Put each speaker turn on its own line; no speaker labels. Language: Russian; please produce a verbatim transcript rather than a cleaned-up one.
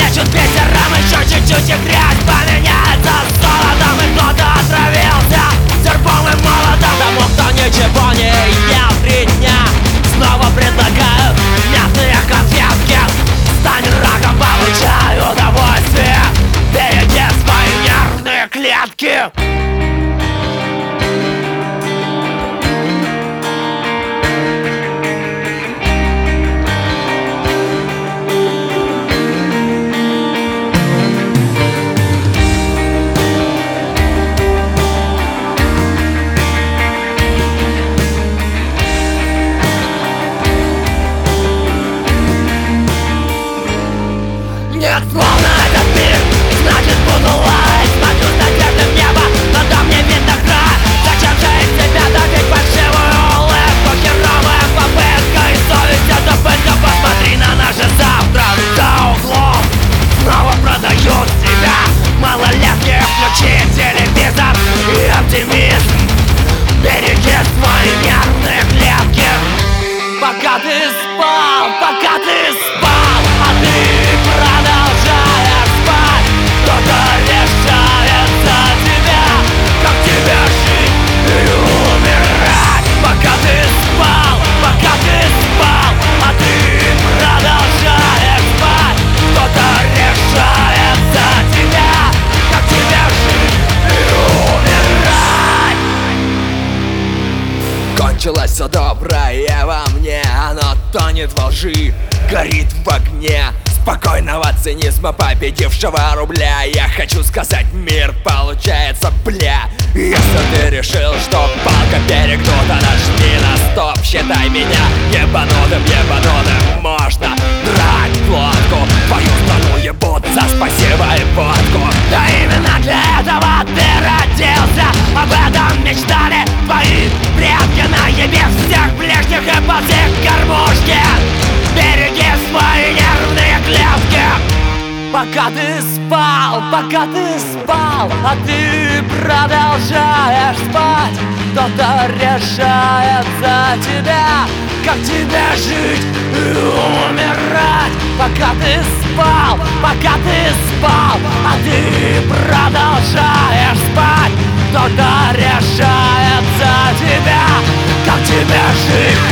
Плещут бисером, еще чуть-чуть и грязь поменяется золотом, и кто-то отравился серпом и молотом. Тому, кто ничего не ел три дня, снова предлагают мятные конфетки. Стань раком, получай удовольствие, береги свои нервные клетки. Нет слов на этот мир, значит буду лаять. Смотрю с надеждой в небо, но там не видно края. Зачем же из себя добить фальшивую улыбку? Херовая попытка, и совесть это пытка. Посмотри на наше завтра за углом. Снова продают себя малолетки. Включи телевизор и оптимизм. Береги свои нервные клетки. Пока ты спал, пока ты спал, а ты продолжаешь спать. Кто-то решает за тебя, как тебе жить и умирать. Пока ты спал, пока ты спал, а ты продолжаешь спать. Кто-то решает за тебя, как тебе жить и умирать.
Кончилось все доброе во мне, оно тонет во лжи, горит в огне спокойного цинизма победившего рубля. Я хочу сказать, мир получается, бля. Если ты решил, что палка перегнута, нажми на стоп, считай меня ебанутым, ебанутым. Можно драть глотку, твою страну ебут за спасибо и водку.
Да именно для этого ты родился, об этом мечтали твои предки. Наеби всех ближних и ползи к кормушке. Береги свои нервные клетки. Пока ты спал, пока ты спал, а ты продолжаешь спать. Кто-то решает за тебя, как тебе жить и умирать. Пока ты спал, пока ты спал, а ты продолжаешь спать. Кто-то решает за тебя, как тебе жить